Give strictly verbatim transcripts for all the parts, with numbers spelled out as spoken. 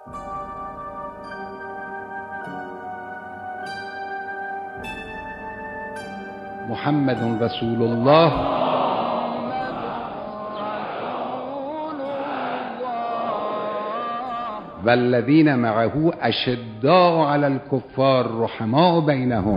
محمد رسول الله والذین معه اشداء علی الکفار رحماء بینهم.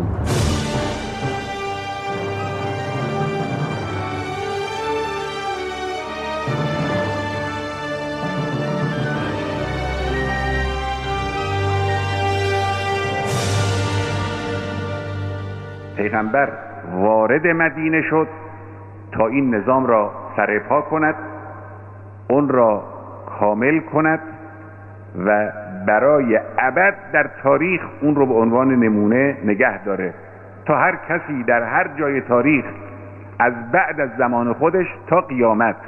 پیغمبر وارد مدینه شد تا این نظام را سرپا کند، اون را کامل کند و برای ابد در تاریخ اون رو به عنوان نمونه نگه داره تا هر کسی در هر جای تاریخ از بعد از زمان خودش تا قیامت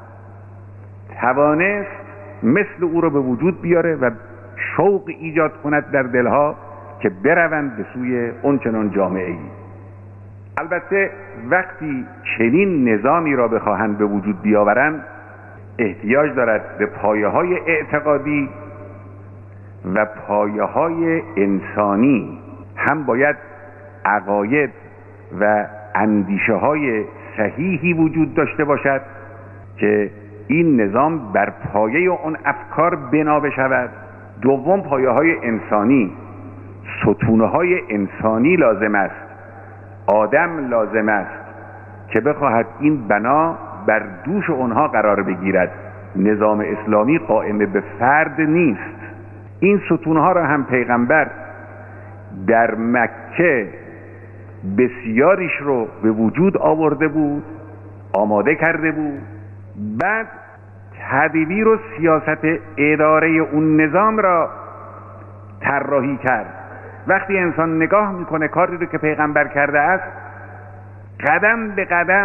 توانست مثل او رو به وجود بیاره و شوق ایجاد کند در دلها که بروند به سوی اون چنان جامعه ای. البته وقتی چنین نظامی را بخواهند به وجود بیاورند احتیاج دارد به پایه های اعتقادی و پایه های انسانی. هم باید عقاید و اندیشه های صحیحی وجود داشته باشد که این نظام بر پایه اون افکار بنا بشود. دوم پایه های انسانی، ستونه های انسانی لازم است، آدم لازم است که بخواهد این بنا بر دوش اونها قرار بگیرد. نظام اسلامی قائم به فرد نیست. این ستونها را هم پیغمبر در مکه بسیاریش رو به وجود آورده بود، آماده کرده بود، بعد تدبیر و سیاست اداره اون نظام را طراحی کرد. وقتی انسان نگاه میکنه کاری رو که پیغمبر کرده است، قدم به قدم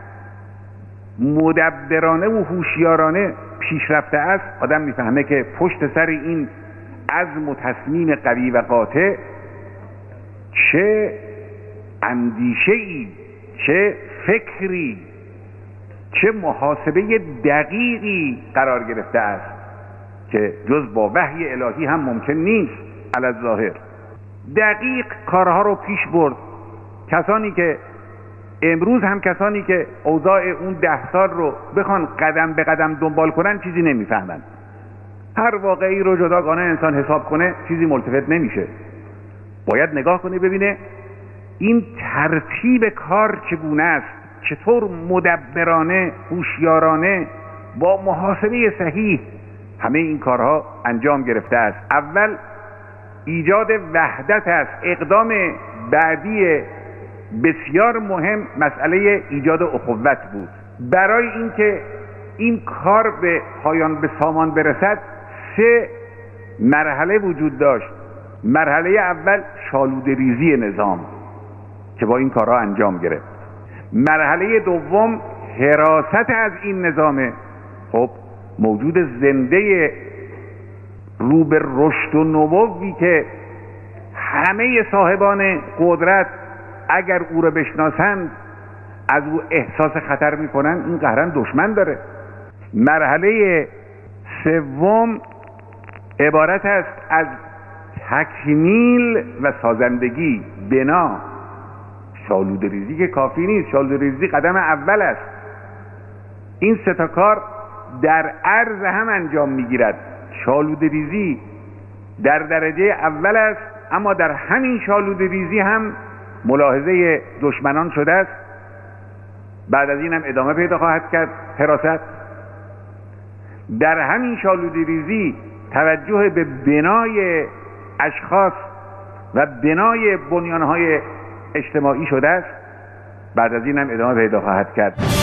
مدبرانه و هوشیارانه پیشرفته است، آدم میفهمه که پشت سر این عزم و تصمیم قوی و قاطع چه اندیشه‌ای، چه فکری، چه محاسبه دقیقی قرار گرفته است که جز با وحی الهی هم ممکن نیست. علی الظاهر دقیق کارها رو پیش برد. کسانی که امروز هم کسانی که اوضاع اون ده سال رو بخوان قدم به قدم دنبال کنن چیزی نمیفهمن. هر واقعی رو جداگانه انسان حساب کنه چیزی ملتفت نمیشه. باید نگاه کنه ببینه این ترتیب کار چگونه است، چطور مدبرانه، هوشیارانه، با محاسبه صحیح همه این کارها انجام گرفته است. اول ایجاد وحدت است. اقدام بعدی بسیار مهم مسئله ایجاد اخوت بود. برای اینکه این کار به پایان به سامان برسد سه مرحله وجود داشت. مرحله اول شالوده ریزی نظام که با این کارها انجام گرفت. مرحله دوم حراست از این نظام. خب موجود زنده رو به رشد و نموی که همه صاحبان قدرت اگر او را بشناسند از او احساس خطر میکنن، این قهرن دشمن داره. مرحله سوم عبارت است از تکمیل و سازندگی بنا. شالوده ریزی که کافی نیست، شالوده ریزی قدم اول است. این سه تا کار در عرض هم انجام میگیرد. شالوده ریزی در درجه اول است، اما در همین شالوده ریزی هم ملاحظه دشمنان شده است. بعد از این هم ادامه پیدا خواهد کرد حراست. در همین شالوده ریزی توجه به بنای اشخاص و بنای بنیانهای اجتماعی شده است. بعد از این هم ادامه پیدا خواهد کرد.